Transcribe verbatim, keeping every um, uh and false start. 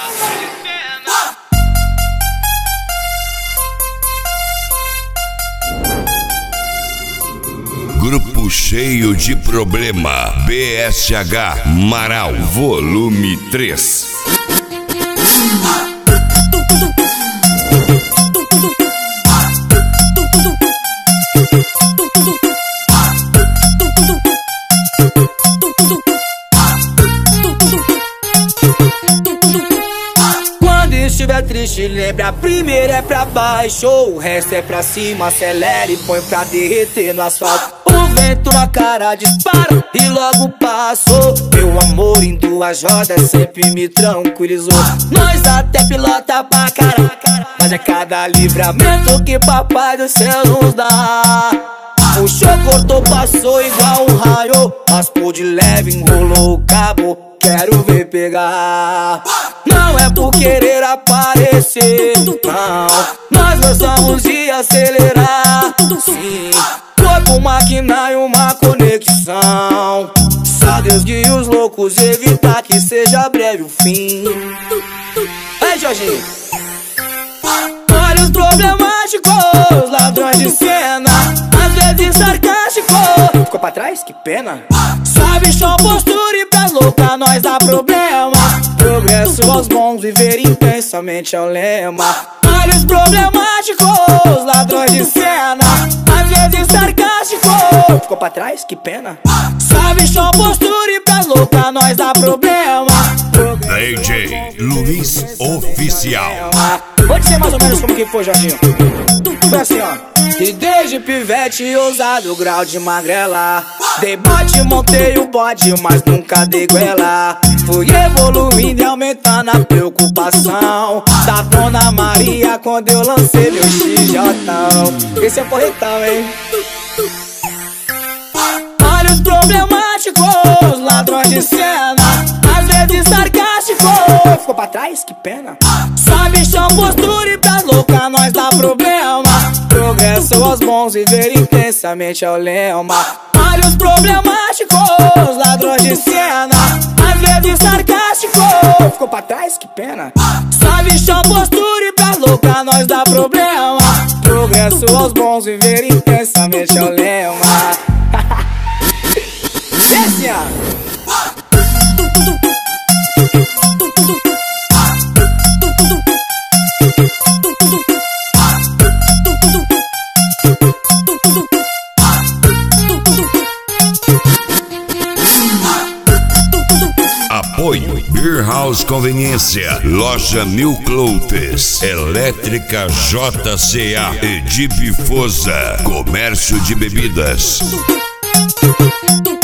Grupo cheio de problema. B S H Marau, volume três. Quando estiver triste, lembra, a primeira é pra baixo, o resto é pra cima, acelera e põe pra derreter no asfalto. O vento na cara dispara e logo passou. Meu amor em duas rodas sempre me tranquilizou. Nós até pilota pra caraca, mas é cada livramento que papai do céu nos dá. Puxou, cortou, passou igual um raio, raspou de leve, enrolou o cabo, quero ver pegar. Não é por querer aparecer, não, nós gostamos de acelerar. Sim, corpo, máquina e uma conexão. Só Deus guia os loucos, evitar que seja breve o fim. Ei, Jorginho, olha os problemáticos, ladrões de cena, às vezes sarcástico. Ficou pra trás? Que pena. Sabe chão, postura e pra louca nós dá problema. Progresso aos bons, viver intensamente é o lema. Olha os problemáticos, ladrões de cena, às vezes sarcástico. Ficou pra trás? Que pena. Sabe chão, postura e pra louca nós dá problema. D J Luiz Oficial. Pode ser mais ou menos como que foi, Jorginho. Foi assim, ó. E desde pivete ousado, grau de magrela, dei bote, montei o bode, mas nunca dei goela. Fui evoluindo e aumentando a preocupação da Dona Maria quando eu lancei meu X J. Esse é porretão, hein? Olha os problemáticos, ladrões de cena, às vezes sarcástico. Ficou pra trás? Que pena. Sabe chão, postura e pra louca nós dá problema. Progresso aos bons, viver intensamente é o lema. Olha os problemáticos, ladrões de cena, às vezes sarcástico. Ficou pra trás? Que pena. Sabe chão, postura e pra louca nós dá problema. Progresso aos bons, viver intensamente é o lema. Desce, ó. Apoio Beer House Conveniência, Loja Mil Cloutes, Elétrica J C A, Edip Foza, Comércio de Bebidas.